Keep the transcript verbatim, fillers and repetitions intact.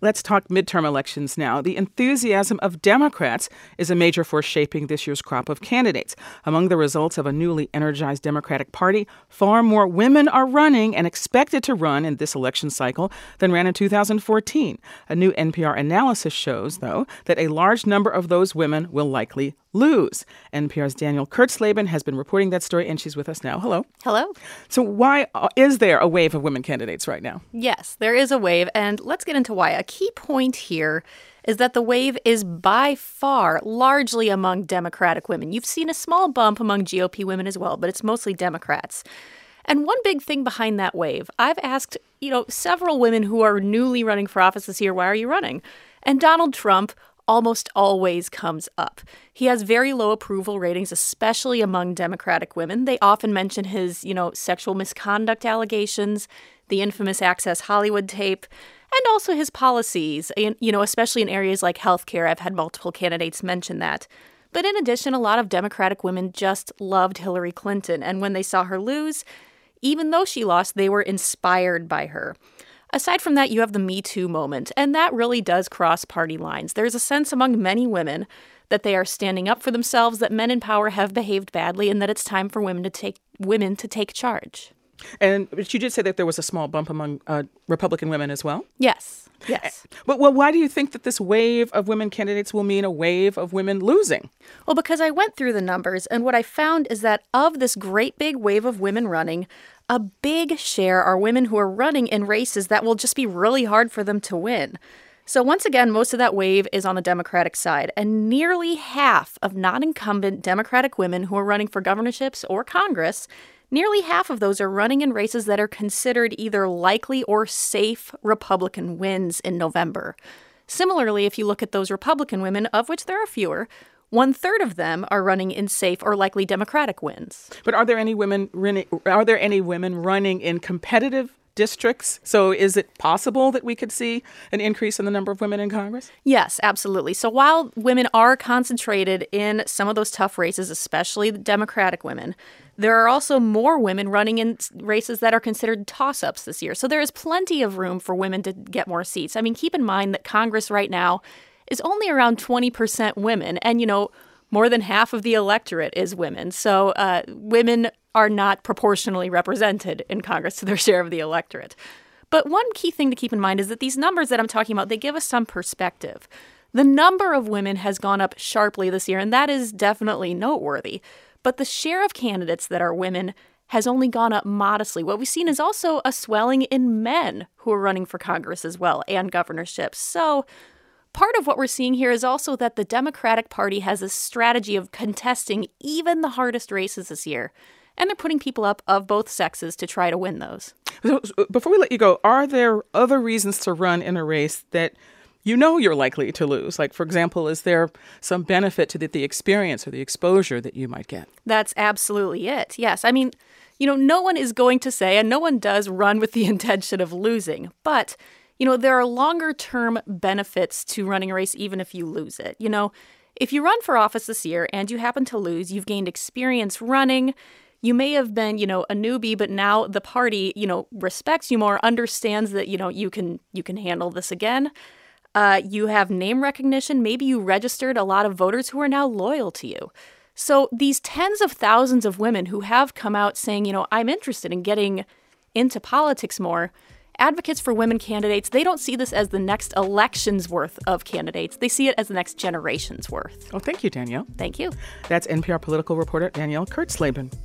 Let's talk midterm elections now. The enthusiasm of Democrats is a major force shaping this year's crop of candidates. Among the results of a newly energized Democratic Party, far more women are running and expected to run in this election cycle than ran in two thousand fourteen. A new N P R analysis shows, though, that a large number of those women will likely lose. N P R's Danielle Kurtzleben has been reporting that story, and she's with us now. Hello. Hello. So why is there a wave of women candidates right now? Yes, there is a wave, and let's get into why. A key point here is that the wave is by far largely among Democratic women. You've seen a small bump among G O P women as well, but it's mostly Democrats. And one big thing behind that wave, I've asked, you know, several women who are newly running for office this year, why are you running? And Donald Trump almost always comes up. He has very low approval ratings, especially among Democratic women. They often mention his, you know, sexual misconduct allegations, the infamous Access Hollywood tape, and also his policies, you know, especially in areas like healthcare. I've had multiple candidates mention that. But in addition, a lot of Democratic women just loved Hillary Clinton. And when they saw her lose, even though she lost, they were inspired by her. Aside from that, you have the Me Too moment, and that really does cross party lines. There's a sense among many women that they are standing up for themselves, that men in power have behaved badly, and that it's time for women to take women to take charge. And but you did say that there was a small bump among uh, Republican women as well? Yes, yes. But well, why do you think that this wave of women candidates will mean a wave of women losing? Well, because I went through the numbers, and what I found is that of this great big wave of women running, a big share are women who are running in races that will just be really hard for them to win. So once again, most of that wave is on the Democratic side, and nearly half of non-incumbent Democratic women who are running for governorships or Congress, nearly half of those are running in races that are considered either likely or safe Republican wins in November. Similarly, if you look at those Republican women, of which there are fewer, one-third of them are running in safe or likely Democratic wins. But are there any women running, are there any women running in competitive districts? So is it possible that we could see an increase in the number of women in Congress? Yes, absolutely. So while women are concentrated in some of those tough races, especially the Democratic women, there are also more women running in races that are considered toss-ups this year. So there is plenty of room for women to get more seats. I mean, keep in mind that Congress right now is only around twenty percent women. And, you know, more than half of the electorate is women. So uh, women are not proportionally represented in Congress to their share of the electorate. But one key thing to keep in mind is that these numbers that I'm talking about, they give us some perspective. The number of women has gone up sharply this year, and that is definitely noteworthy. But the share of candidates that are women has only gone up modestly. What we've seen is also a swelling in men who are running for Congress as well and governorships. So part of what we're seeing here is also that the Democratic Party has a strategy of contesting even the hardest races this year. And they're putting people up of both sexes to try to win those. So, before we let you go, are there other reasons to run in a race that you know you're likely to lose? Like, for example, is there some benefit to the, the experience or the exposure that you might get? That's absolutely it. Yes. I mean, you know, no one is going to say, and no one does run with the intention of losing. But, you know, there are longer term benefits to running a race, even if you lose it. You know, if you run for office this year and you happen to lose, you've gained experience running. You may have been, you know, a newbie, but now the party, you know, respects you more, understands that, you know, you can you can handle this again. Uh, you have name recognition. Maybe you registered a lot of voters who are now loyal to you. So these tens of thousands of women who have come out saying, you know, I'm interested in getting into politics more, advocates for women candidates, they don't see this as the next election's worth of candidates. They see it as the next generation's worth. Well, thank you, Danielle. Thank you. That's N P R political reporter Danielle Kurtzleben.